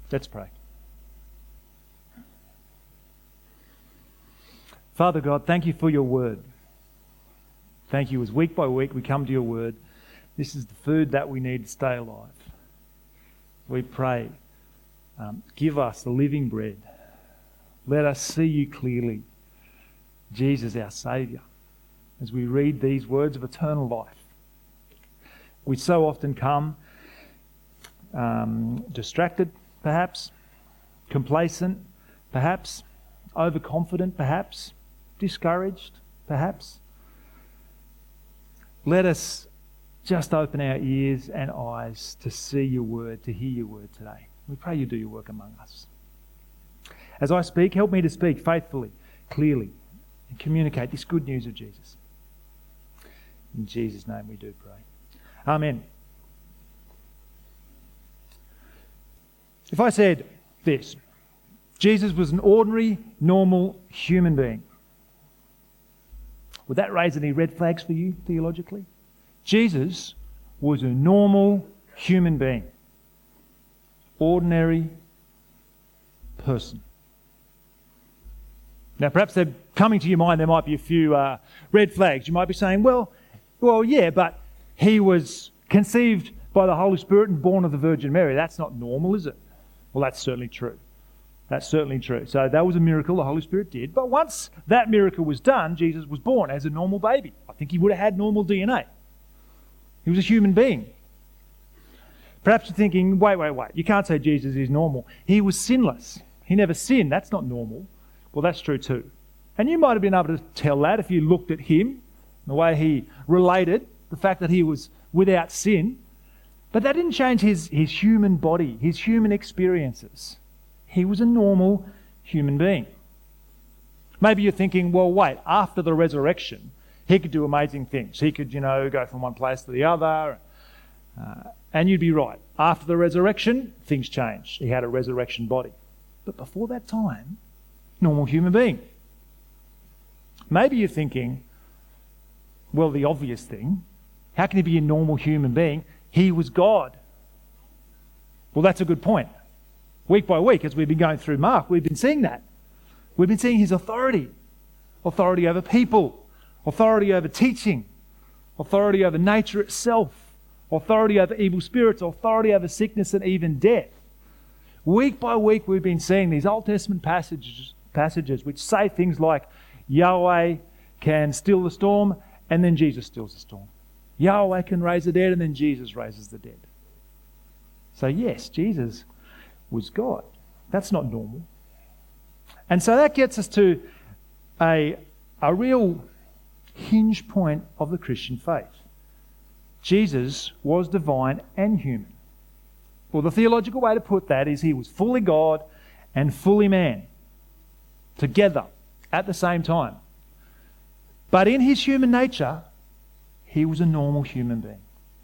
Let's pray. Father God, thank you for your word. Thank you as week by week we come to your word. This is the food that we need to stay alive. We pray, give us the living bread. Let us see you clearly. Jesus, our Saviour, as we read these words of eternal life. We so often come distracted, perhaps, complacent, perhaps, overconfident, perhaps, discouraged, perhaps. Let us just open our ears and eyes to see your word, to hear your word today. We pray you do your work among us. As I speak, help me to speak faithfully, clearly, and communicate this good news of Jesus. In Jesus' name we do pray. Amen. If I said this, Jesus was an ordinary, normal human being, would that raise any red flags for you theologically? Jesus was a normal human being. Ordinary person. Now perhaps they're coming to your mind, there might be a few red flags. You might be saying, well, yeah, but he was conceived by the Holy Spirit and born of the Virgin Mary. That's not normal, is it? Well, that's certainly true. That's certainly true. So that was a miracle the Holy Spirit did. But once that miracle was done, Jesus was born as a normal baby. I think he would have had normal DNA. He was a human being. Perhaps you're thinking, wait. You can't say Jesus is normal. He was sinless. He never sinned. That's not normal. Well, that's true too. And you might have been able to tell that if you looked at him, the way he related, the fact that he was without sin. But that didn't change his human body, his human experiences. He was a normal human being. Maybe you're thinking, well, wait, after the resurrection, he could do amazing things. He could, go from one place to the other. And you'd be right. After the resurrection, things changed. He had a resurrection body. But before that time, normal human being. Maybe you're thinking, well, the obvious thing, how can he be a normal human being? He was God. Well, that's a good point. Week by week, as we've been going through Mark, we've been seeing that. We've been seeing his authority. Authority over people. Authority over teaching. Authority over nature itself. Authority over evil spirits. Authority over sickness and even death. Week by week, we've been seeing these Old Testament passages which say things like Yahweh can still the storm, and then Jesus stills the storm. Yahweh can raise the dead, and then Jesus raises the dead. So yes, Jesus was God. That's not normal. And so that gets us to a real hinge point of the Christian faith. Jesus was divine and human. Well, the theological way to put that is he was fully God and fully man, together at the same time. But in his human nature, he was a normal human being.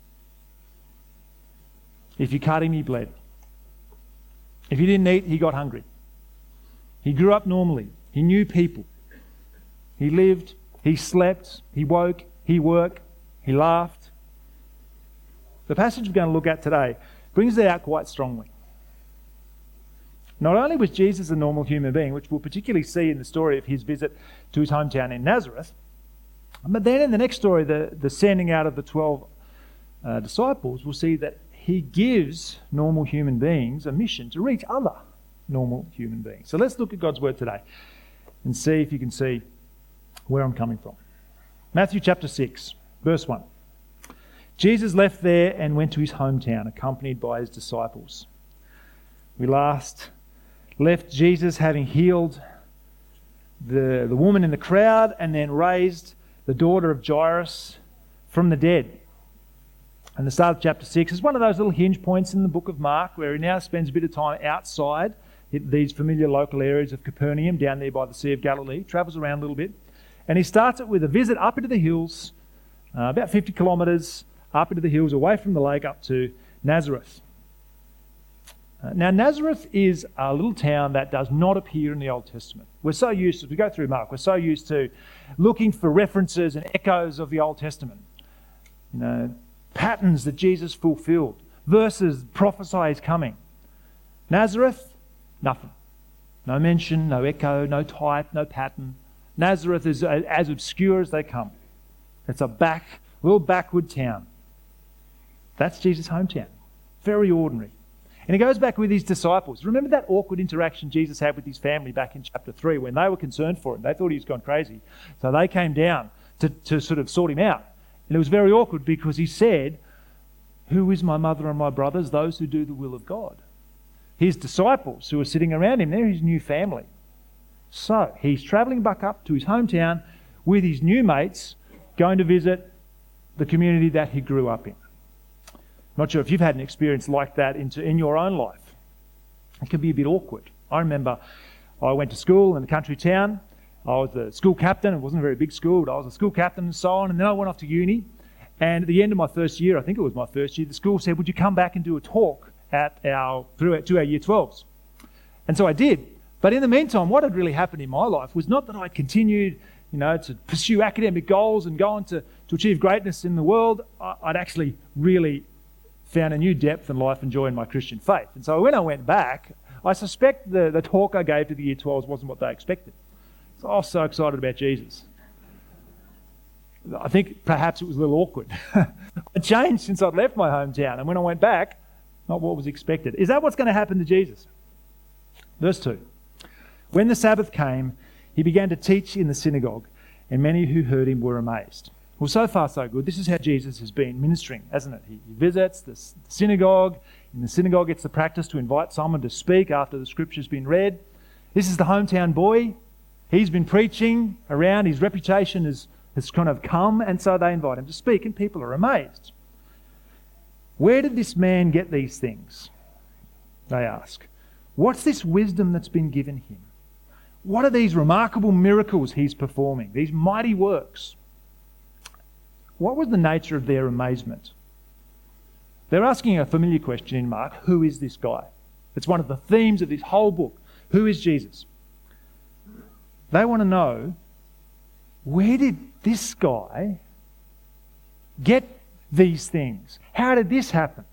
If you cut him, he bled. If he didn't eat, he got hungry. He grew up normally. He knew people. He lived, he slept, he woke, he worked, he laughed. The passage we're going to look at today brings it out quite strongly. Not only was Jesus a normal human being, which we'll particularly see in the story of his visit to his hometown in Nazareth, but then in the next story, the sending out of the 12 disciples, we'll see that he gives normal human beings a mission to reach other normal human beings. So let's look at God's word today and see if you can see where I'm coming from. Matthew chapter 6, verse 1. Jesus left there and went to his hometown, accompanied by his disciples. We last left Jesus having healed the woman in the crowd and then raised the daughter of Jairus from the dead. And the start of chapter 6 is one of those little hinge points in the book of Mark where he now spends a bit of time outside these familiar local areas of Capernaum, down there by the Sea of Galilee, travels around a little bit. And he starts it with a visit up into the hills, about 50 kilometres up into the hills, away from the lake, up to Nazareth. Now, Nazareth is a little town that does not appear in the Old Testament. We're so used, as we go through Mark, we're so used to looking for references and echoes of the Old Testament. Patterns that Jesus fulfilled, verses prophesy his coming. Nazareth, nothing. No mention, no echo, no type, no pattern. Nazareth is as obscure as they come. It's a little backward town. That's Jesus' hometown. Very ordinary. And he goes back with his disciples. Remember that awkward interaction Jesus had with his family back in chapter 3 when they were concerned for him. They thought he was gone crazy. So they came down to sort of sort him out. And it was very awkward because he said, "Who is my mother and my brothers? Those who do the will of God." His disciples who were sitting around him, they're his new family. So he's travelling back up to his hometown with his new mates, going to visit the community that he grew up in. Not sure if you've had an experience like that in your own life. It can be a bit awkward. I remember I went to school in a country town. I was the school captain. It wasn't a very big school, but I was a school captain and so on. And then I went off to uni. And at the end of my first year, I think it was my first year, the school said, "Would you come back and do a talk to our year 12s?" And so I did. But in the meantime, what had really happened in my life was not that I continued, to pursue academic goals and go on to achieve greatness in the world. I'd actually really found a new depth in life and joy in my Christian faith. And so when I went back, I suspect the talk I gave to the year 12s wasn't what they expected. So I was so excited about Jesus. I think perhaps it was a little awkward. I changed since I'd left my hometown, and when I went back, not what was expected. Is that what's going to happen to Jesus? Verse 2. When the Sabbath came, he began to teach in the synagogue, and many who heard him were amazed. Well, so far so good. This is how Jesus has been ministering, hasn't it? He visits the synagogue. In the synagogue, it's the practice to invite someone to speak after the scripture's been read. This is the hometown boy. He's been preaching around. His reputation has kind of come, and so they invite him to speak, and people are amazed. Where did this man get these things? They ask. What's this wisdom that's been given him? What are these remarkable miracles he's performing, these mighty works? What was the nature of their amazement? They're asking a familiar question in Mark, who is this guy? It's one of the themes of this whole book. Who is Jesus? They want to know, where did this guy get these things? How did this happen?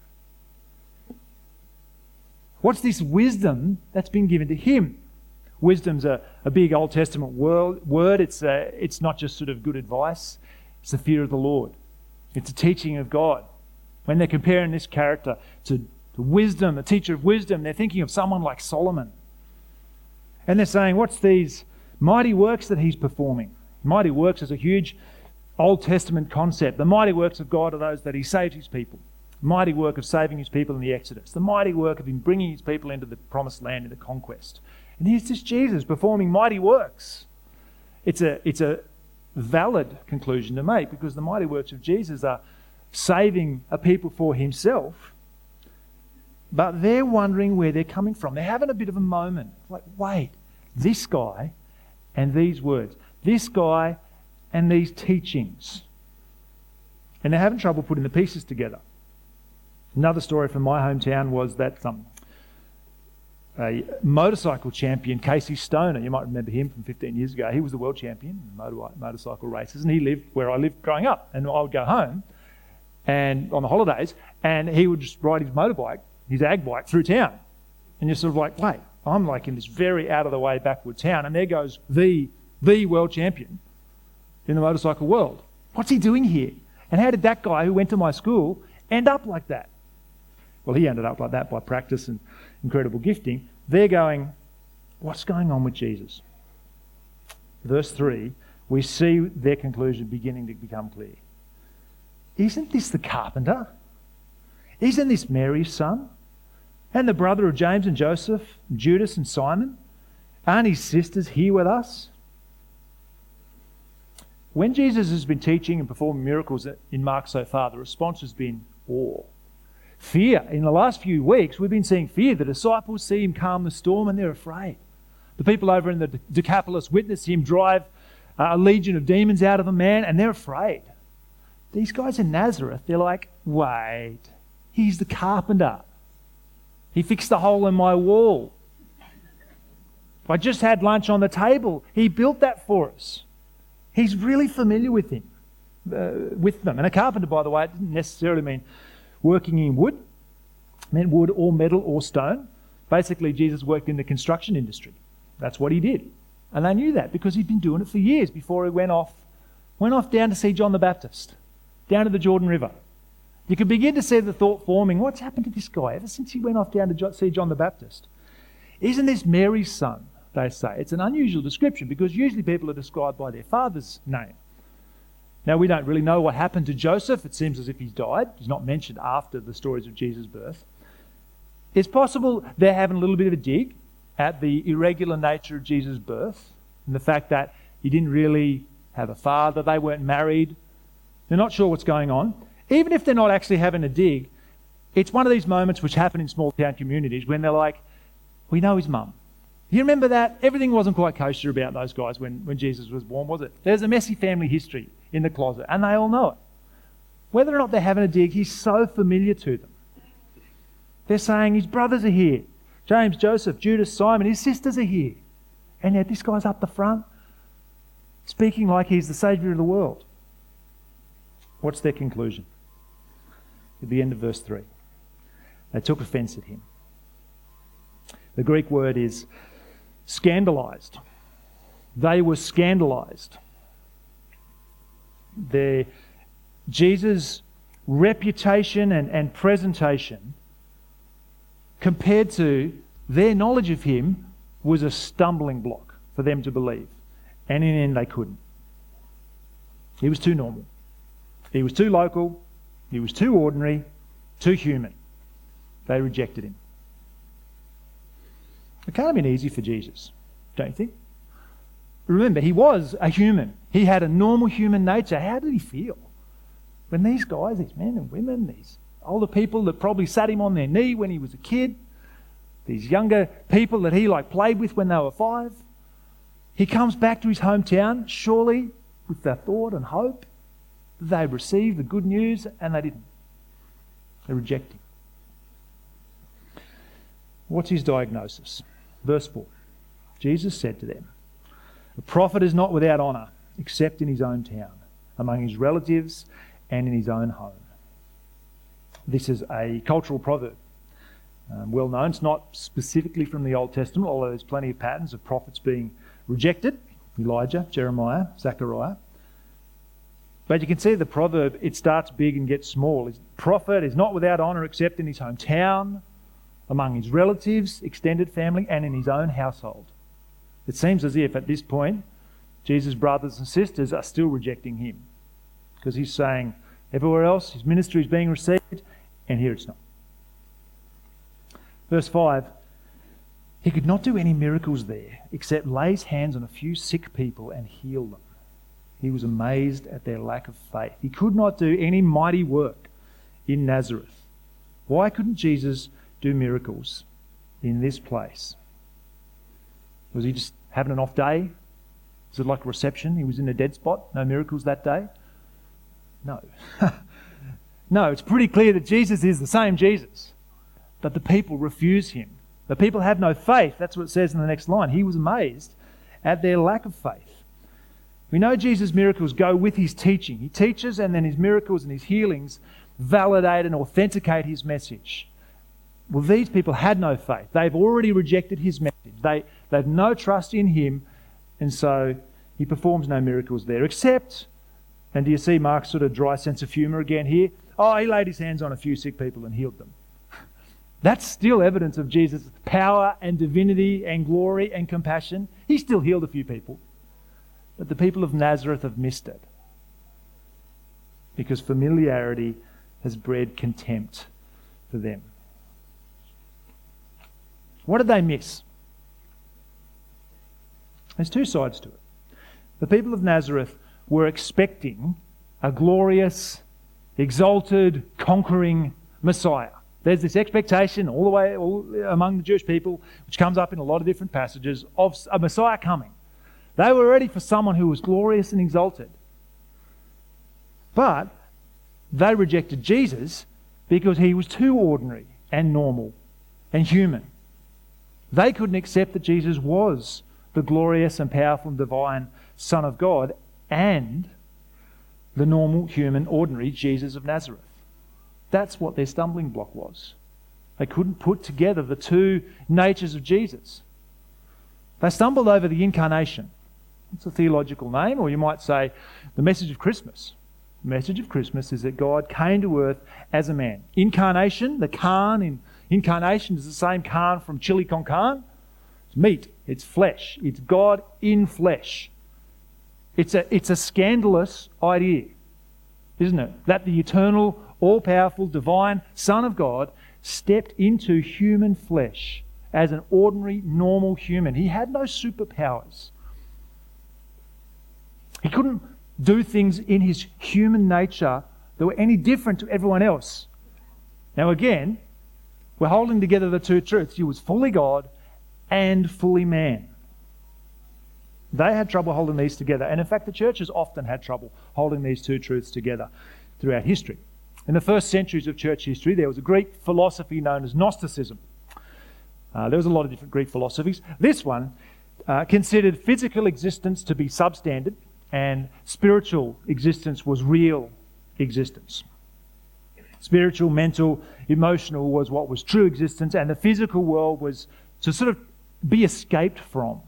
What's this wisdom that's been given to him? Wisdom's a big Old Testament word. It's not just sort of good advice. It's the fear of the Lord. It's a teaching of God. When they're comparing this character to wisdom, a teacher of wisdom, they're thinking of someone like Solomon. And they're saying, what's these mighty works that he's performing? Mighty works is a huge Old Testament concept. The mighty works of God are those that he saved his people. The mighty work of saving his people in the Exodus. The mighty work of him bringing his people into the promised land in the conquest. And here's this Jesus performing mighty works. It's a valid conclusion to make, because the mighty works of Jesus are saving a people for himself. But they're wondering where they're coming from. They're having a bit of a moment. Like, wait, this guy and these words. This guy and these teachings. And they're having trouble putting the pieces together. Another story from my hometown was that a motorcycle champion, Casey Stoner, you might remember him from 15 years ago. He was the world champion in motorcycle races, and he lived where I lived growing up. And I would go home and on the holidays, and he would just ride his motorbike, his ag bike, through town. And you're sort of like, wait, I'm like in this very out-of-the-way backward town, and there goes the world champion in the motorcycle world. What's he doing here? And how did that guy who went to my school end up like that? Well, he ended up like that by practice and incredible gifting. They're going, what's going on with Jesus? Verse 3, we see their conclusion beginning to become clear. Isn't this the carpenter? Isn't this Mary's son? And the brother of James and Joseph, Judas and Simon? Aren't his sisters here with us? When Jesus has been teaching and performing miracles in Mark so far, the response has been awe. Fear. In the last few weeks, we've been seeing fear. The disciples see him calm the storm and they're afraid. The people over in the Decapolis witness him drive a legion of demons out of a man and they're afraid. These guys in Nazareth, they're like, wait, he's the carpenter. He fixed the hole in my wall. I just had lunch on the table. He built that for us. He's really familiar with them. And a carpenter, by the way, it didn't necessarily mean working in wood. It meant wood or metal or stone. Basically, Jesus worked in the construction industry. That's what he did. And they knew that because he'd been doing it for years before he went off down to see John the Baptist, down to the Jordan River. You could begin to see the thought forming, what's happened to this guy ever since he went off down to see John the Baptist? Isn't this Mary's son, they say? It's an unusual description because usually people are described by their father's name. Now, we don't really know what happened to Joseph. It seems as if he's died. He's not mentioned after the stories of Jesus' birth. It's possible they're having a little bit of a dig at the irregular nature of Jesus' birth and the fact that he didn't really have a father. They weren't married. They're not sure what's going on. Even if they're not actually having a dig, it's one of these moments which happen in small town communities when they're like, we know his mum. You remember that? Everything wasn't quite kosher about those guys when Jesus was born, was it? There's a messy family history in the closet, and they all know it. Whether or not they're having a dig, he's so familiar to them. They're saying his brothers are here. James, Joseph, Judas, Simon, his sisters are here. And yet this guy's up the front, speaking like he's the saviour of the world. What's their conclusion? At the end of verse 3. They took offence at him. The Greek word is scandalised. They were scandalised. Jesus' reputation and presentation compared to their knowledge of him was a stumbling block for them to believe. And in the end they couldn't. He was too normal. He was too local. He was too ordinary, too human. They rejected him. It can't have been easy for Jesus, don't you think? Remember, he was a human. He had a normal human nature. How did he feel when these guys, these men and women, these older people that probably sat him on their knee when he was a kid, these younger people that he played with when they were 5, he comes back to his hometown, surely with the thought and hope that they'd receive the good news, and they didn't. They reject him. What's his diagnosis? Verse 4. Jesus said to them, "A prophet is not without honour, except in his own town, among his relatives, and in his own home." This is a cultural proverb, well known. It's not specifically from the Old Testament, although there's plenty of patterns of prophets being rejected. Elijah, Jeremiah, Zechariah. But you can see the proverb, it starts big and gets small. His prophet is not without honour except in his hometown, among his relatives, extended family, and in his own household. It seems as if at this point, Jesus' brothers and sisters are still rejecting him, because he's saying everywhere else his ministry is being received, and here it's not. Verse 5, he could not do any miracles there except lay his hands on a few sick people and heal them. He was amazed at their lack of faith. He could not do any mighty work in Nazareth. Why couldn't Jesus do miracles in this place? Was he just having an off day? Was it like a reception? He was in a dead spot? No miracles that day? No. No, it's pretty clear that Jesus is the same Jesus, but the people refuse him. The people have no faith. That's what it says in the next line. He was amazed at their lack of faith. We know Jesus' miracles go with his teaching. He teaches, and then his miracles and his healings validate and authenticate his message. Well, these people had no faith. They've already rejected his message. They've no trust in him, and so he performs no miracles there, except, and do you see Mark's sort of dry sense of humour again here? Oh, he laid his hands on a few sick people and healed them. That's still evidence of Jesus' power and divinity and glory and compassion. He still healed a few people. But the people of Nazareth have missed it, because familiarity has bred contempt for them. What did they miss? There's two sides to it. The people of Nazareth were expecting a glorious, exalted, conquering Messiah. There's this expectation all among the Jewish people, which comes up in a lot of different passages, of a Messiah coming. They were ready for someone who was glorious and exalted. But they rejected Jesus because he was too ordinary and normal and human. They couldn't accept that Jesus was the glorious and powerful and divine Son of God and the normal, human, ordinary Jesus of Nazareth. That's what their stumbling block was. They couldn't put together the two natures of Jesus. They stumbled over the incarnation. It's a theological name, or you might say the message of Christmas. The message of Christmas is that God came to earth as a man. Incarnation, the carn in incarnation is the same carn from chili con carne. It's meat, it's flesh, it's God in flesh. It's a scandalous idea, isn't it? That the eternal, all-powerful, divine Son of God stepped into human flesh as an ordinary, normal human. He had no superpowers. He couldn't do things in his human nature that were any different to everyone else. Now again, we're holding together the two truths. He was fully God and fully man. They had trouble holding these together. And in fact, the church has often had trouble holding these two truths together throughout history. In the first centuries of church history, there was a Greek philosophy known as Gnosticism. There was a lot of different Greek philosophies. This one considered physical existence to be substandard and spiritual existence was real existence. Spiritual, mental, emotional was what was true existence, and the physical world was to sort of be escaped from.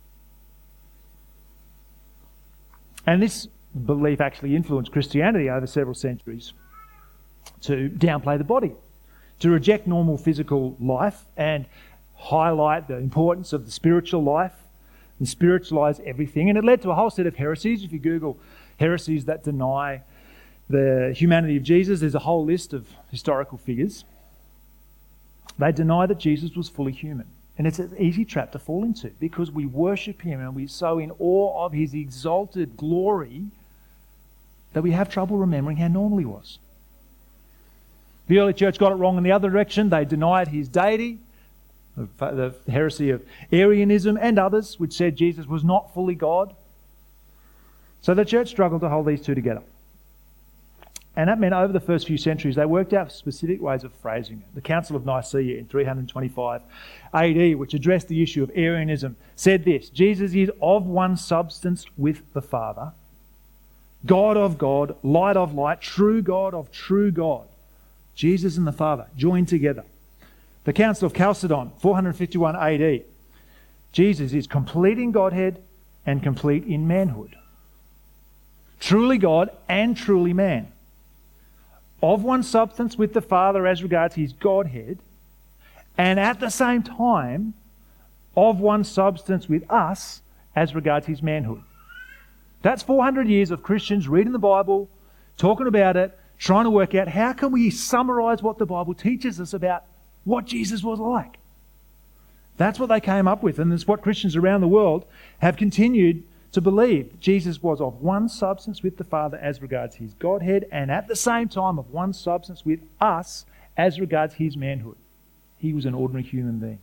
And this belief actually influenced Christianity over several centuries to downplay the body, to reject normal physical life and highlight the importance of the spiritual life and spiritualize everything. And it led to a whole set of heresies. If you Google heresies that deny the humanity of Jesus, there's a whole list of historical figures. They deny that Jesus was fully human. And it's an easy trap to fall into because we worship him and we're so in awe of his exalted glory that we have trouble remembering how normal he was. The early church got it wrong in the other direction. They denied his deity, the heresy of Arianism and others, which said Jesus was not fully God. So the church struggled to hold these two together. And that meant over the first few centuries, they worked out specific ways of phrasing it. The Council of Nicaea in 325 AD, which addressed the issue of Arianism, said this: Jesus is of one substance with the Father, God of God, light of light, true God of true God. Jesus and the Father joined together. The Council of Chalcedon, 451 AD. Jesus is complete in Godhead and complete in manhood. Truly God and truly man. Of one substance with the Father as regards his Godhead, and at the same time, of one substance with us as regards his manhood. That's 400 years of Christians reading the Bible, talking about it, trying to work out how can we summarize what the Bible teaches us about what Jesus was like. That's what they came up with, and it's what Christians around the world have continued to believe. Jesus was of one substance with the Father as regards his Godhead, and at the same time of one substance with us as regards his manhood. He was an ordinary human being.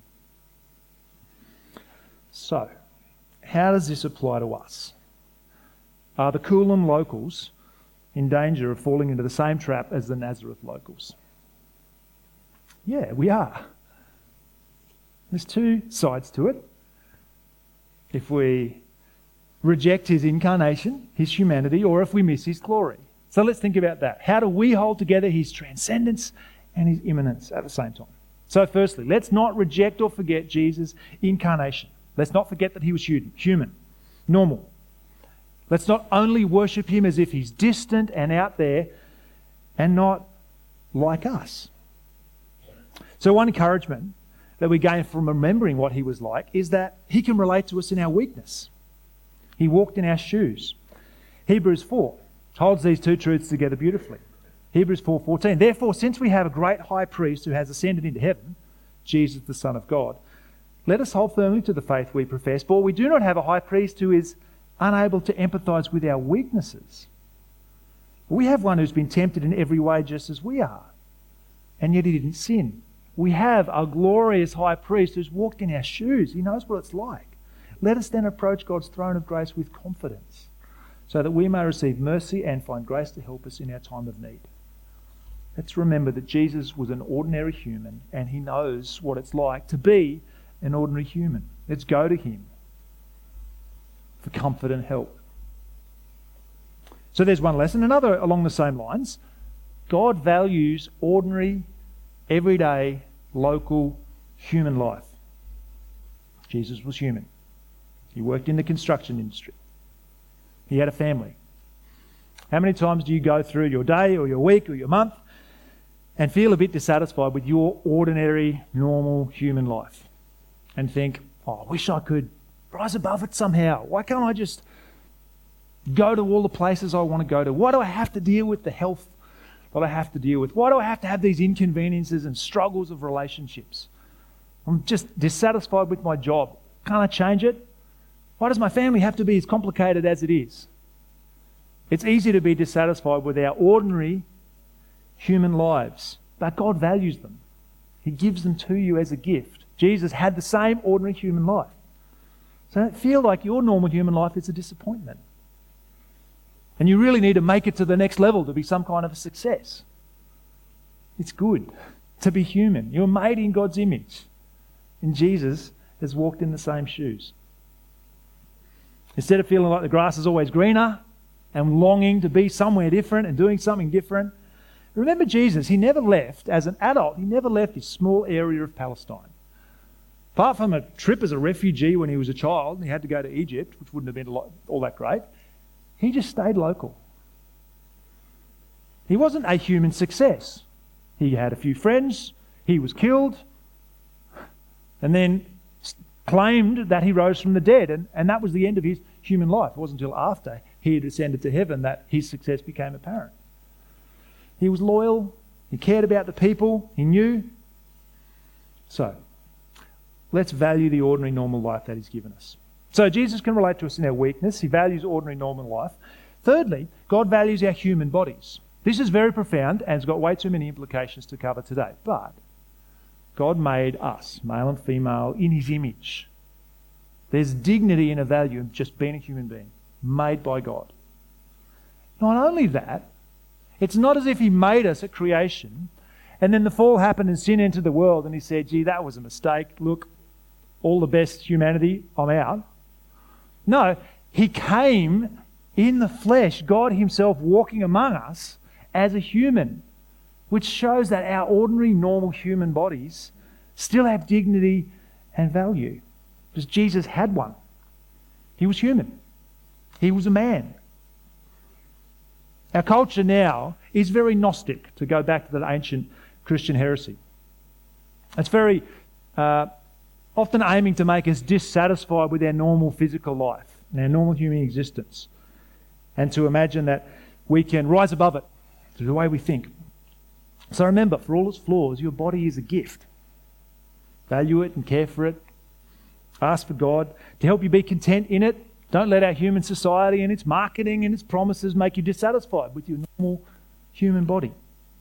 So, how does this apply to us? Are the Coolum locals in danger of falling into the same trap as the Nazareth locals? Yeah, we are. There's two sides to it. If we reject his incarnation, his humanity, or if we miss his glory. So let's think about that. How do we hold together his transcendence and his immanence at the same time? So firstly, let's not reject or forget Jesus' incarnation. Let's not forget that he was human, normal. Let's not only worship him as if he's distant and out there and not like us. So one encouragement that we gain from remembering what he was like is that he can relate to us in our weakness. He walked in our shoes. Hebrews 4 holds these two truths together beautifully. Hebrews 4:14. Therefore, since we have a great high priest who has ascended into heaven, Jesus the Son of God, let us hold firmly to the faith we profess, for we do not have a high priest who is unable to empathize with our weaknesses. We have one who's been tempted in every way just as we are, and yet he didn't sin. We have a glorious high priest who's walked in our shoes. He knows what it's like. Let us then approach God's throne of grace with confidence, so that we may receive mercy and find grace to help us in our time of need. Let's remember that Jesus was an ordinary human and he knows what it's like to be an ordinary human. Let's go to him for comfort and help. So there's one lesson. Another along the same lines. God values ordinary, everyday local human life. Jesus was human. He worked in the construction industry. He had a family. How many times do you go through your day or your week or your month and feel a bit dissatisfied with your ordinary, normal human life and think, oh, I wish I could rise above it somehow. Why can't I just go to all the places I want to go to? Why do I have to deal with the health that I have to deal with? Why do I have to have these inconveniences and struggles of relationships? I'm just dissatisfied with my job. Can't I change it? Why does my family have to be as complicated as it is? It's easy to be dissatisfied with our ordinary human lives, but God values them. He gives them to you as a gift. Jesus had the same ordinary human life. So don't feel like your normal human life is a disappointment. And you really need to make it to the next level to be some kind of a success. It's good to be human. You're made in God's image. And Jesus has walked in the same shoes. Instead of feeling like the grass is always greener and longing to be somewhere different and doing something different, remember Jesus, he never left, as an adult, he never left his small area of Palestine. Apart from a trip as a refugee when he was a child, and he had to go to Egypt, which wouldn't have been all that great, he just stayed local. He wasn't a human success. He had a few friends, he was killed, and then claimed that he rose from the dead, and that was the end of his human life. It wasn't until after he had ascended to heaven that his success became apparent. He was loyal, he cared about the people, he knew. So, let's value the ordinary normal life that he's given us. So Jesus can relate to us in our weakness. He values ordinary normal life. Thirdly, God values our human bodies. This is very profound and has got way too many implications to cover today. But God made us, male and female, in his image. There's dignity and a value in just being a human being, made by God. Not only that, it's not as if he made us at creation and then the fall happened and sin entered the world and he said, gee, that was a mistake. Look, all the best humanity, I'm out. No, he came in the flesh, God himself walking among us as a human, which shows that our ordinary, normal human bodies still have dignity and value. Because Jesus had one. He was human. He was a man. Our culture now is very Gnostic, to go back to the ancient Christian heresy. It's very often aiming to make us dissatisfied with our normal physical life and our normal human existence, and to imagine that we can rise above it through the way we think. So remember, for all its flaws, your body is a gift. Value it and care for it. Ask for God to help you be content in it. Don't let our human society and its marketing and its promises make you dissatisfied with your normal human body.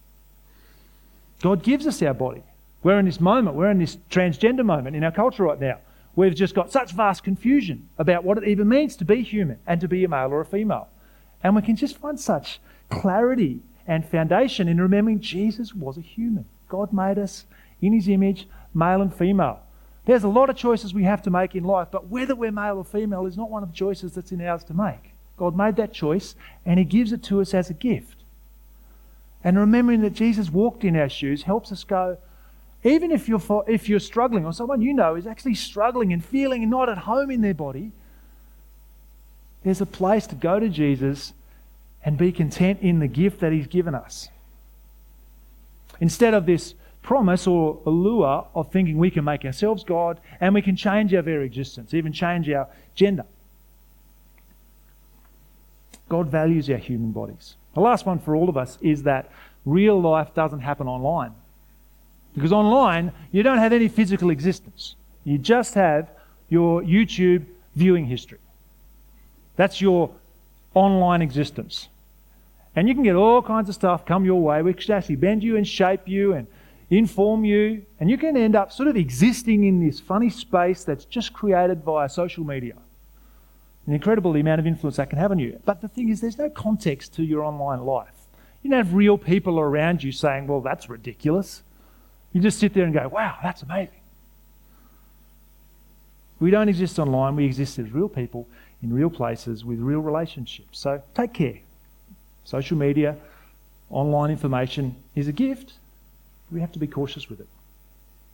God gives us our body. We're in this moment, we're in this transgender moment in our culture right now. We've just got such vast confusion about what it even means to be human and to be a male or a female. And we can just find such clarity and foundation in remembering Jesus was a human. God made us in his image, male and female. There's a lot of choices we have to make in life, but whether we're male or female is not one of the choices that's in ours to make. God made that choice and he gives it to us as a gift. And remembering that Jesus walked in our shoes helps us go, even if you're struggling, or someone you know is actually struggling and feeling not at home in their body, there's a place to go to Jesus and be content in the gift that he's given us. Instead of this promise or allure of thinking we can make ourselves God and we can change our very existence, even change our gender. God values our human bodies. The last one for all of us is that real life doesn't happen online. Because online, you don't have any physical existence. You just have your YouTube viewing history. That's your online existence. And you can get all kinds of stuff come your way which actually bend you and shape you and inform you. And you can end up sort of existing in this funny space that's just created via social media. An incredible amount of influence that can have on you. But the thing is, there's no context to your online life. You don't have real people around you saying, well, that's ridiculous. You just sit there and go, wow, that's amazing. We don't exist online. We exist as real people in real places with real relationships. So take care. Social media, online information is a gift. We have to be cautious with it.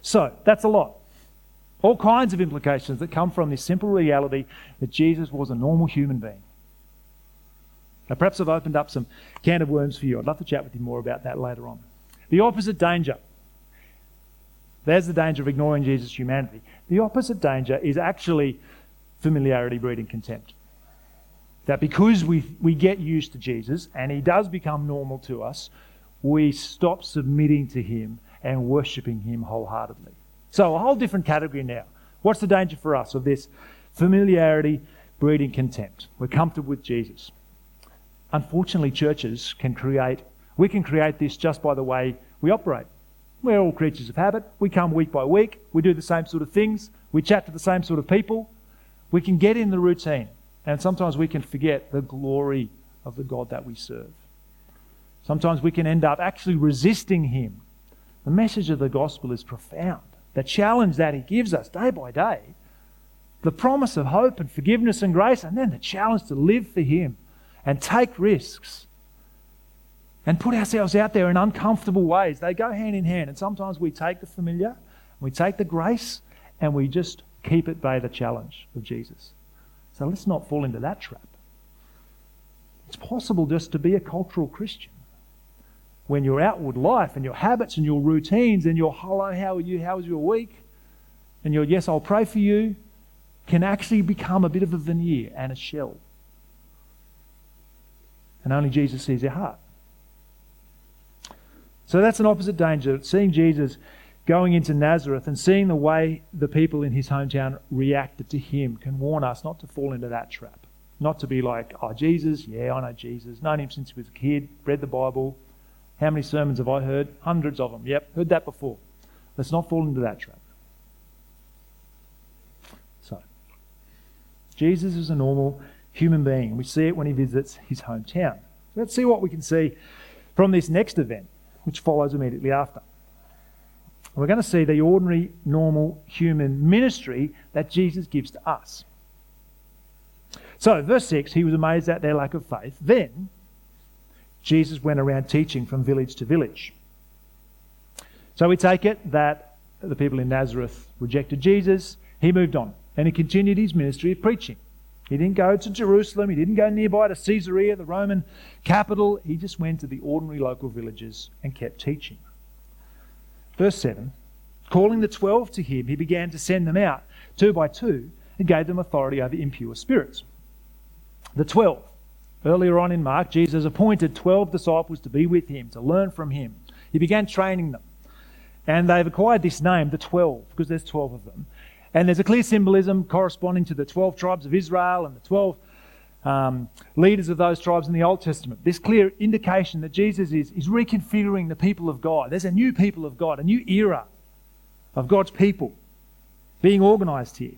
So, that's a lot. All kinds of implications that come from this simple reality that Jesus was a normal human being. Now, perhaps I've opened up some can of worms for you. I'd love to chat with you more about that later on. The opposite danger. There's the danger of ignoring Jesus' humanity. The opposite danger is actually familiarity breeding contempt. That because we get used to Jesus and he does become normal to us, we stop submitting to him and worshipping him wholeheartedly. So a whole different category now. What's the danger for us of this familiarity breeding contempt? We're comfortable with Jesus. Unfortunately, churches can create this just by the way we operate. We're all creatures of habit. We come week by week. We do the same sort of things. We chat to the same sort of people. We can get in the routine. And sometimes we can forget the glory of the God that we serve. Sometimes we can end up actually resisting him. The message of the gospel is profound. The challenge that he gives us day by day, the promise of hope and forgiveness and grace, and then the challenge to live for him and take risks and put ourselves out there in uncomfortable ways. They go hand in hand. And sometimes we take the familiar, we take the grace, and we just keep at bay the challenge of Jesus. So let's not fall into that trap. It's possible just to be a cultural Christian when your outward life and your habits and your routines and your hello, how are you, how was your week, and your yes, I'll pray for you, can actually become a bit of a veneer and a shell. And only Jesus sees your heart. So that's an opposite danger. Seeing Jesus going into Nazareth and seeing the way the people in his hometown reacted to him can warn us not to fall into that trap. Not to be like, oh, Jesus, yeah, I know Jesus. Known him since he was a kid, read the Bible. How many sermons have I heard? Hundreds of them. Yep, heard that before. Let's not fall into that trap. So, Jesus is a normal human being. We see it when he visits his hometown. Let's see what we can see from this next event, which follows immediately after. We're going to see the ordinary, normal human ministry that Jesus gives to us. So, verse 6, he was amazed at their lack of faith. Then, Jesus went around teaching from village to village. So we take it that the people in Nazareth rejected Jesus. He moved on and he continued his ministry of preaching. He didn't go to Jerusalem. He didn't go nearby to Caesarea, the Roman capital. He just went to the ordinary local villages and kept teaching. Verse 7, calling the 12 to him, he began to send them out 2 by 2 and gave them authority over impure spirits. The 12. Earlier on in Mark, Jesus appointed 12 disciples to be with him, to learn from him. He began training them. And they've acquired this name, the 12, because there's 12 of them. And there's a clear symbolism corresponding to the 12 tribes of Israel and the 12 leaders of those tribes in the Old Testament. This clear indication that Jesus is reconfiguring the people of God. There's a new people of God, a new era of God's people being organised here.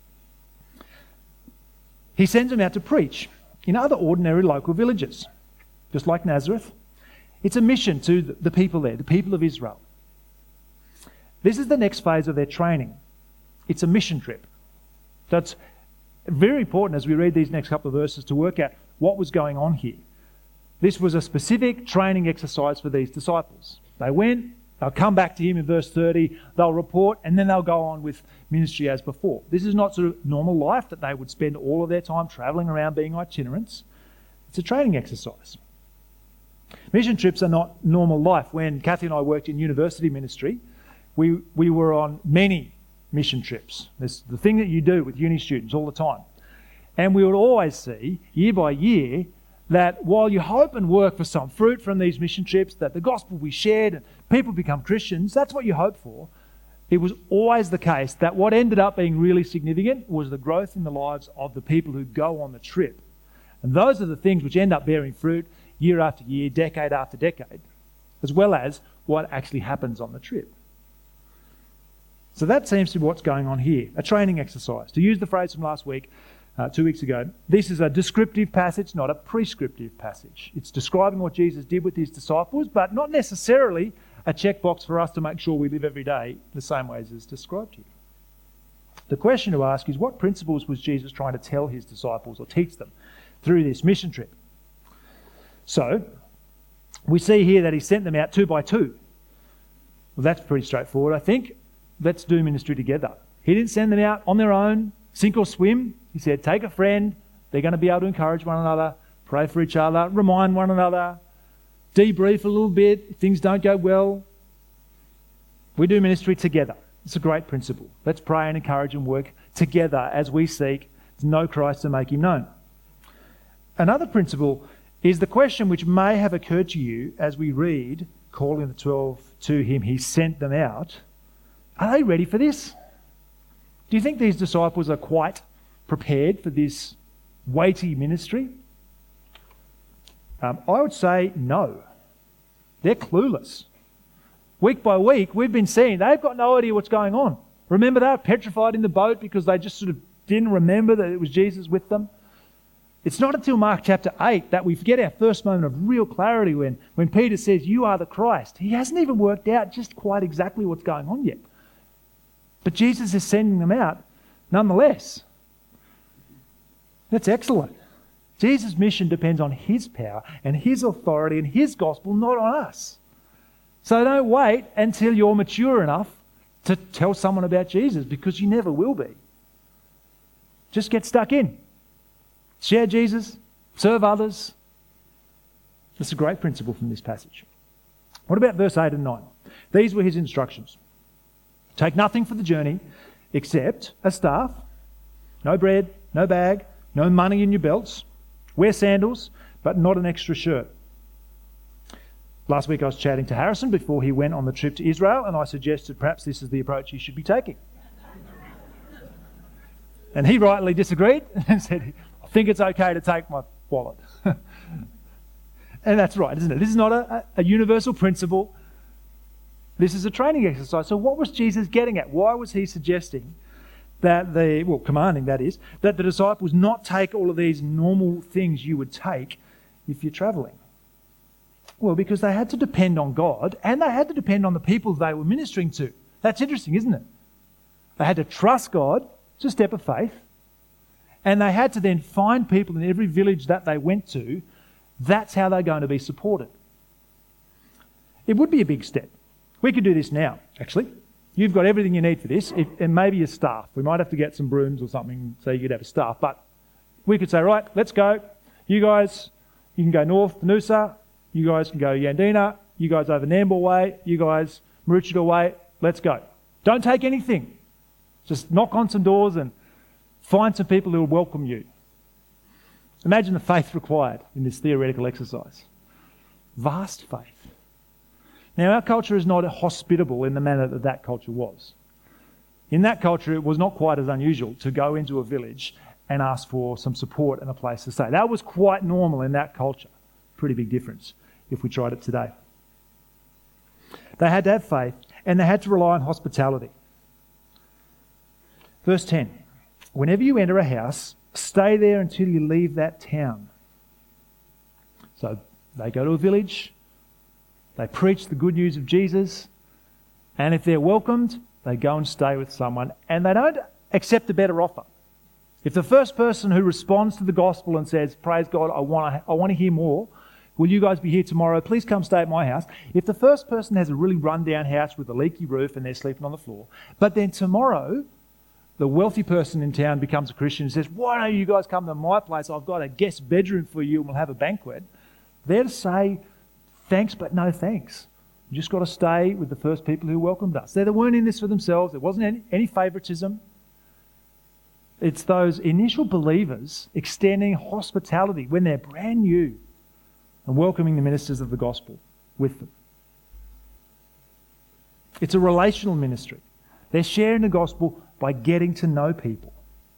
He sends them out to preach in other ordinary local villages, just like Nazareth. It's a mission to the people there, the people of Israel. This is the next phase of their training. It's a mission trip. So it's very important as we read these next couple of verses to work out what was going on here. This was a specific training exercise for these disciples. They went, they'll come back to him in verse 30, they'll report, and then they'll go on with ministry as before. This is not sort of normal life that they would spend all of their time travelling around being itinerants. It's a training exercise. Mission trips are not normal life. When Kathy and I worked in university ministry, we were on many mission trips. It's the thing that you do with uni students all the time. And we would always see, year by year, that while you hope and work for some fruit from these mission trips, that the gospel will be shared and people become Christians, that's what you hope for. It was always the case that what ended up being really significant was the growth in the lives of the people who go on the trip. And those are the things which end up bearing fruit year after year, decade after decade, as well as what actually happens on the trip. So that seems to be what's going on here, a training exercise. To use the phrase from last week, 2 weeks ago, this is a descriptive passage, not a prescriptive passage. It's describing what Jesus did with his disciples, but not necessarily a checkbox for us to make sure we live every day the same way as is described here. The question to ask is, what principles was Jesus trying to tell his disciples or teach them through this mission trip? So, we see here that he sent them out 2 by 2. Well, that's pretty straightforward, I think. let's do ministry together. He didn't send them out on their own, sink or swim. He said, take a friend. They're going to be able to encourage one another, pray for each other, remind one another, debrief a little bit if things don't go well. We do ministry together. It's a great principle. Let's pray and encourage and work together as we seek to know Christ and make him known. Another principle is the question which may have occurred to you as we read, calling the 12 to him, he sent them out. Are they ready for this? Do you think these disciples are quite prepared for this weighty ministry? I would say no. They're clueless. Week by week, we've been seeing they've got no idea what's going on. Remember, they were petrified in the boat because they just sort of didn't remember that it was Jesus with them. It's not until Mark chapter 8 that we get our first moment of real clarity when Peter says, you are the Christ. He hasn't even worked out just quite exactly what's going on yet. But Jesus is sending them out nonetheless. That's excellent. Jesus' mission depends on his power and his authority and his gospel, not on us. So don't wait until you're mature enough to tell someone about Jesus, because you never will be. Just get stuck in. Share Jesus, serve others. That's a great principle from this passage. What about verse 8 and 9? These were his instructions. Take nothing for the journey except a staff, no bread, no bag, no money in your belts. Wear sandals, but not an extra shirt. Last week I was chatting to Harrison before he went on the trip to Israel, and I suggested perhaps this is the approach he should be taking. And he rightly disagreed and said, I think it's okay to take my wallet. And that's right, isn't it? This is not a universal principle. This is a training exercise. So what was Jesus getting at? Why was he suggesting that commanding that is, that the disciples not take all of these normal things you would take if you're travelling? Well, because they had to depend on God and they had to depend on the people they were ministering to. That's interesting, isn't it? They had to trust God. It's a step of faith. And they had to then find people in every village that they went to. That's how they're going to be supported. It would be a big step. We could do this now, actually. You've got everything you need for this, and maybe your staff. We might have to get some brooms or something so you could have a staff. But we could say, right, let's go. You guys, you can go north to Noosa. You guys can go Yandina. You guys over Nambour way. You guys Maroochydore way. Let's go. Don't take anything. Just knock on some doors and find some people who will welcome you. Imagine the faith required in this theoretical exercise. Vast faith. Now, our culture is not hospitable in the manner that that culture was. In that culture, it was not quite as unusual to go into a village and ask for some support and a place to stay. That was quite normal in that culture. Pretty big difference if we tried it today. They had to have faith and they had to rely on hospitality. Verse 10, whenever you enter a house, stay there until you leave that town. So they go to a village, they preach the good news of Jesus, and if they're welcomed, they go and stay with someone, and they don't accept a better offer. If the first person who responds to the gospel and says, praise God, I want to hear more, will you guys be here tomorrow? Please come stay at my house. If the first person has a really run-down house with a leaky roof and they're sleeping on the floor, but then tomorrow the wealthy person in town becomes a Christian and says, why don't you guys come to my place? I've got a guest bedroom for you and we'll have a banquet. They're to say, thanks, but no thanks. You just got to stay with the first people who welcomed us. They weren't in this for themselves. There wasn't any favoritism. It's those initial believers extending hospitality when they're brand new and welcoming the ministers of the gospel with them. It's a relational ministry. They're sharing the gospel by getting to know people.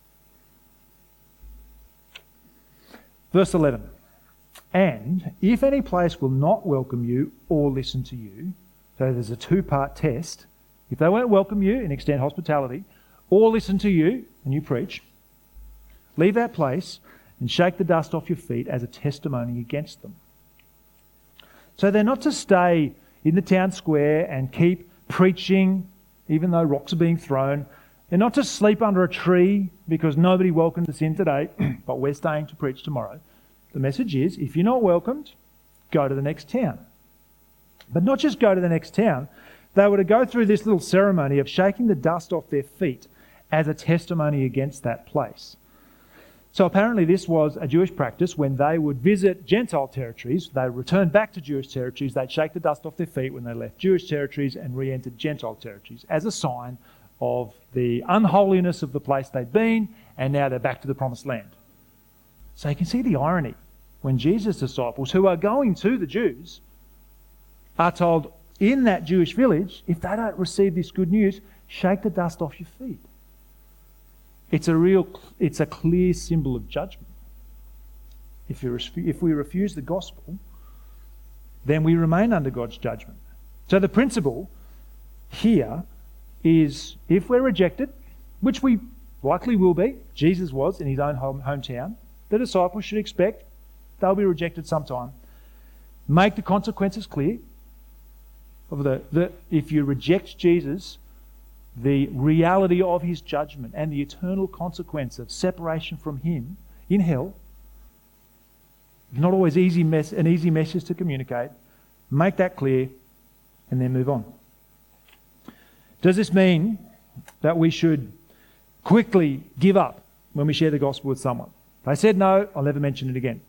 Verse 11. And if any place will not welcome you or listen to you, so there's a two-part test. If they won't welcome you and extend hospitality, or listen to you and you preach, leave that place and shake the dust off your feet as a testimony against them. So they're not to stay in the town square and keep preaching even though rocks are being thrown. They're not to sleep under a tree because nobody welcomed us in today, but we're staying to preach tomorrow. The message is, if you're not welcomed, go to the next town. But not just go to the next town. They were to go through this little ceremony of shaking the dust off their feet as a testimony against that place. So apparently this was a Jewish practice. When they would visit Gentile territories, they would return back to Jewish territories, they'd shake the dust off their feet when they left Jewish territories and re-entered Gentile territories as a sign of the unholiness of the place they'd been, and now they're back to the promised land. So you can see the irony when Jesus' disciples, who are going to the Jews, are told in that Jewish village, if they don't receive this good news, shake the dust off your feet. It's a clear symbol of judgment. If we refuse the gospel, then we remain under God's judgment. So the principle here is, if we're rejected, which we likely will be, Jesus was in his own hometown, the disciples should expect they'll be rejected sometime. Make the consequences clear. If you reject Jesus, the reality of his judgment and the eternal consequence of separation from him in hell, not always an easy message to communicate. Make that clear and then move on. Does this mean that we should quickly give up when we share the gospel with someone? They said no, I'll never mention it again.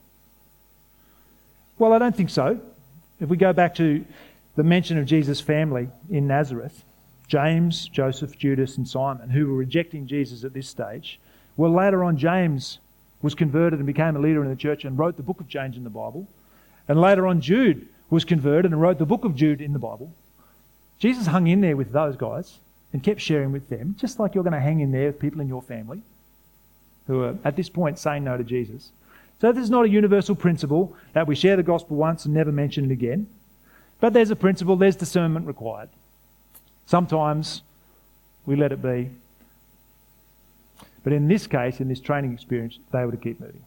Well, I don't think so. If we go back to the mention of Jesus' family in Nazareth, James, Joseph, Judas and Simon, who were rejecting Jesus at this stage, well, later on James was converted and became a leader in the church and wrote the book of James in the Bible. And later on Jude was converted and wrote the book of Jude in the Bible. Jesus hung in there with those guys and kept sharing with them, just like you're going to hang in there with people in your family who are at this point saying no to Jesus. So this is not a universal principle that we share the gospel once and never mention it again. But there's a principle, there's discernment required. Sometimes we let it be. But in this case, in this training experience, they were to keep moving.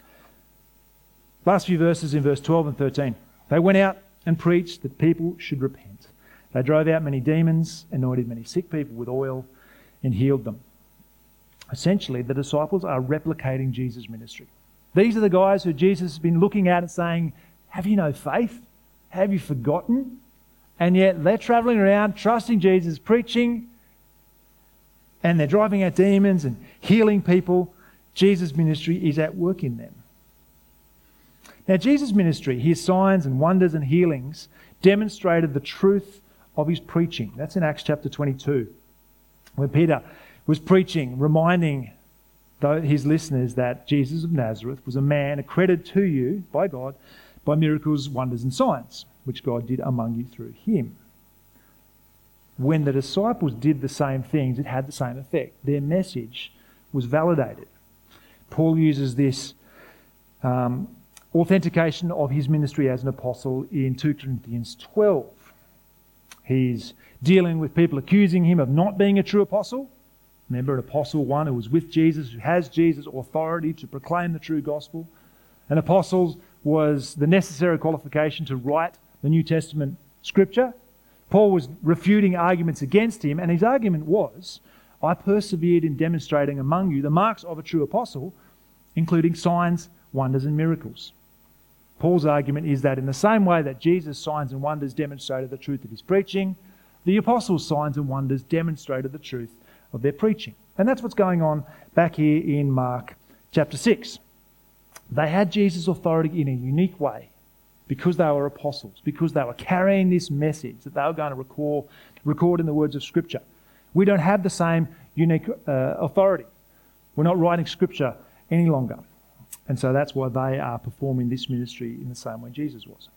Last few verses in verse 12 and 13. They went out and preached that people should repent. They drove out many demons, anointed many sick people with oil, and healed them. Essentially, the disciples are replicating Jesus' ministry. These are the guys who Jesus has been looking at and saying, have you no faith? Have you forgotten? And yet they're travelling around, trusting Jesus, preaching, and they're driving out demons and healing people. Jesus' ministry is at work in them. Now, Jesus' ministry, his signs and wonders and healings, demonstrated the truth of his preaching. That's in Acts chapter 22, when Peter was preaching, reminding his listeners that Jesus of Nazareth was a man accredited to you by God by miracles, wonders and signs, which God did among you through him. When the disciples did the same things, it had the same effect. Their message was validated. Paul uses this authentication of his ministry as an apostle in 2 Corinthians 12. He's dealing with people accusing him of not being a true apostle. Remember, an apostle, one who was with Jesus, who has Jesus' authority to proclaim the true gospel. An apostle was the necessary qualification to write the New Testament scripture. Paul was refuting arguments against him, and his argument was, I persevered in demonstrating among you the marks of a true apostle, including signs, wonders and miracles. Paul's argument is that in the same way that Jesus' signs and wonders demonstrated the truth of his preaching, the apostles' signs and wonders demonstrated the truth of their preaching. And that's what's going on back here in Mark chapter 6. They had Jesus' authority in a unique way because they were apostles, because they were carrying this message that they were going to record in the words of Scripture. We don't have the same unique authority. We're not writing Scripture any longer. And so that's why they are performing this ministry in the same way Jesus was.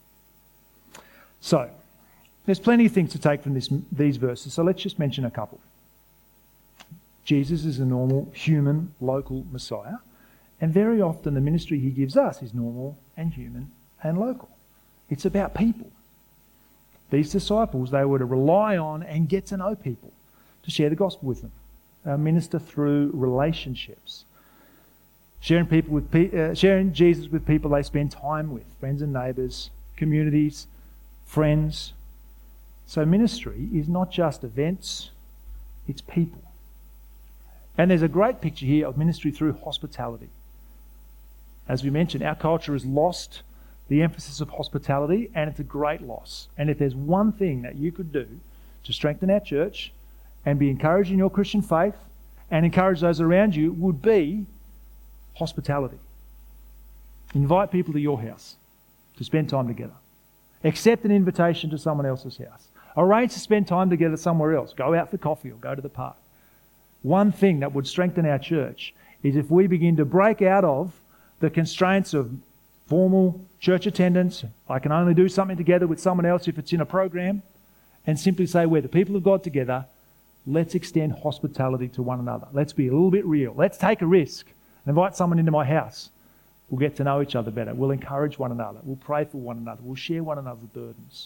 So, there's plenty of things to take from these verses, so let's just mention a couple. Jesus is a normal, human, local Messiah, and very often the ministry he gives us is normal and human and local. It's about people. These disciples, they were to rely on and get to know people, to share the gospel with them, minister through relationships, sharing Jesus with people they spend time with, friends and neighbours, communities, friends. So ministry is not just events, it's people. And there's a great picture here of ministry through hospitality. As we mentioned, our culture has lost the emphasis of hospitality, and it's a great loss. And if there's one thing that you could do to strengthen our church and be encouraged in your Christian faith and encourage those around you would be hospitality. Invite people to your house to spend time together. Accept an invitation to someone else's house. Arrange to spend time together somewhere else. Go out for coffee or go to the park. One thing that would strengthen our church is if we begin to break out of the constraints of formal church attendance. I can only do something together with someone else if it's in a program, and simply say, we're the people of God together. Let's extend hospitality to one another. Let's be a little bit real. Let's take a risk and invite someone into my house. We'll get to know each other better. We'll encourage one another. We'll pray for one another. We'll share one another's burdens.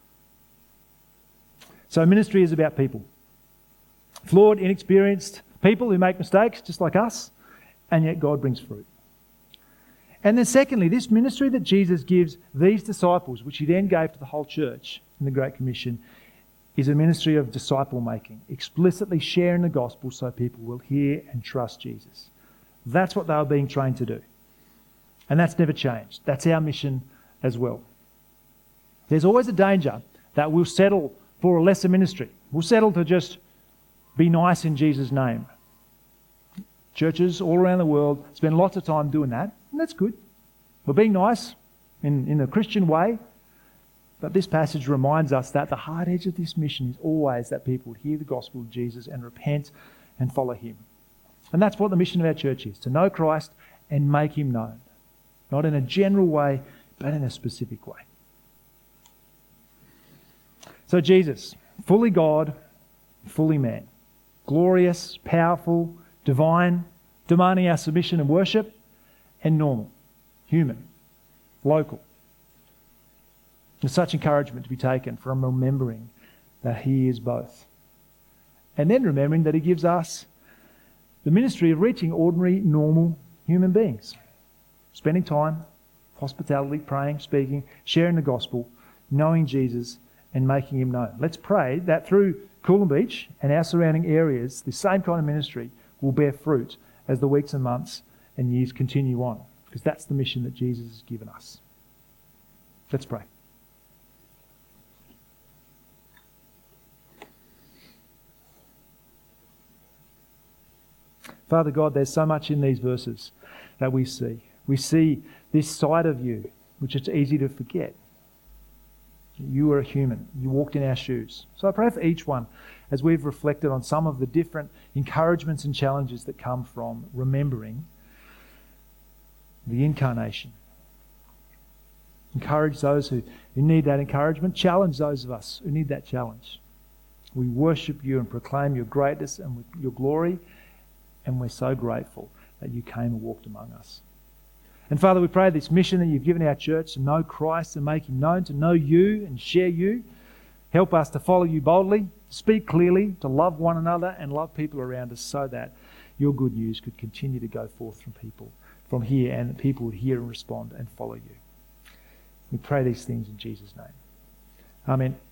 So ministry is about people. Flawed, inexperienced people who make mistakes just like us, and yet God brings fruit. And then secondly, this ministry that Jesus gives these disciples, which he then gave to the whole church in the Great Commission, is a ministry of disciple making, explicitly sharing the gospel so people will hear and trust Jesus. That's what they were being trained to do. And that's never changed. That's our mission as well. There's always a danger that we'll settle for a lesser ministry. We'll settle to just be nice in Jesus' name. Churches all around the world spend lots of time doing that, and that's good. We're being nice in a Christian way, but this passage reminds us that the hard edge of this mission is always that people would hear the gospel of Jesus and repent and follow him. And that's what the mission of our church is, to know Christ and make him known. Not in a general way, but in a specific way. So Jesus, fully God, fully man, glorious, powerful, divine, demanding our submission and worship, and normal, human, local. There's such encouragement to be taken from remembering that he is both. And then remembering that he gives us the ministry of reaching ordinary, normal human beings. Spending time, hospitality, praying, speaking, sharing the gospel, knowing Jesus and making him known. Let's pray that through Coolum Beach and our surrounding areas, the same kind of ministry will bear fruit as the weeks and months and years continue on, because that's the mission that Jesus has given us. Let's pray. Father God, there's so much in these verses that we see. We see this side of you, which it's easy to forget. You were a human. You walked in our shoes. So I pray for each one as we've reflected on some of the different encouragements and challenges that come from remembering the incarnation. Encourage those who need that encouragement. Challenge those of us who need that challenge. We worship you and proclaim your greatness and your glory, and we're so grateful that you came and walked among us. And Father, we pray this mission that you've given our church to know Christ and make him known, to know you and share you. Help us to follow you boldly, to speak clearly, to love one another and love people around us so that your good news could continue to go forth from people from here, and that people would hear and respond and follow you. We pray these things in Jesus' name. Amen.